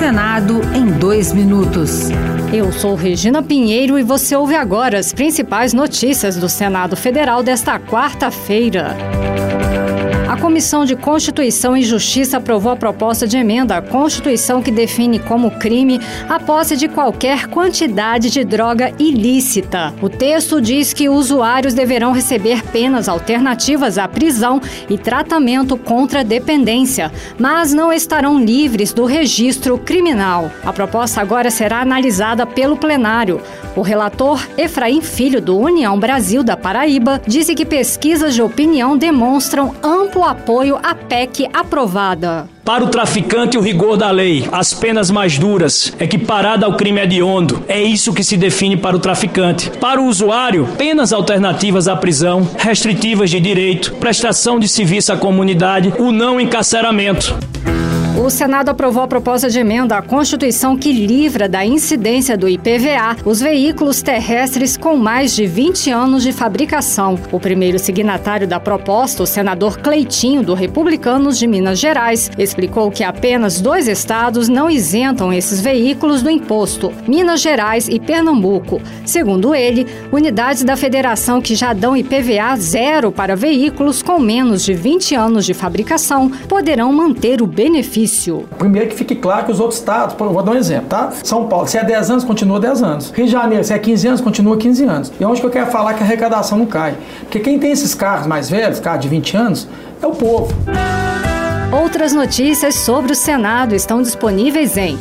Senado em 2 minutos. Eu sou Regina Pinheiro e você ouve agora as principais notícias do Senado Federal desta quarta-feira. A Comissão de Constituição e Justiça aprovou a proposta de emenda à Constituição que define como crime a posse de qualquer quantidade de droga ilícita. O texto diz que usuários deverão receber penas alternativas à prisão e tratamento contra a dependência, mas não estarão livres do registro criminal. A proposta agora será analisada pelo plenário. O relator Efraim Filho, do União Brasil da Paraíba, disse que pesquisas de opinião demonstram amplo apoio à PEC aprovada. Para o traficante, o rigor da lei, as penas mais duras, equiparada ao crime hediondo. É isso que se define para o traficante. Para o usuário, penas alternativas à prisão, restritivas de direito, prestação de serviço à comunidade, o não encarceramento. O Senado aprovou a proposta de emenda à Constituição que livra da incidência do IPVA os veículos terrestres com mais de 20 anos de fabricação. O primeiro signatário da proposta, o senador Cleitinho, do Republicanos de Minas Gerais, explicou que apenas 2 estados não isentam esses veículos do imposto, Minas Gerais e Pernambuco. Segundo ele, unidades da federação que já dão IPVA zero para veículos com menos de 20 anos de fabricação poderão manter o benefício. Primeiro que fique claro que os outros estados, vou dar um exemplo, tá? São Paulo, se é 10 anos, continua 10 anos. Rio de Janeiro, se é 15 anos, continua 15 anos. E onde que eu quero falar que a arrecadação não cai? Porque quem tem esses carros mais velhos, carros de 20 anos, é o povo. Outras notícias sobre o Senado estão disponíveis em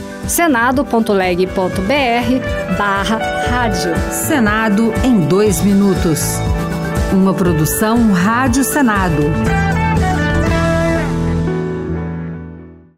senado.leg.br/rádio. Senado em 2 minutos. Uma produção Rádio Senado.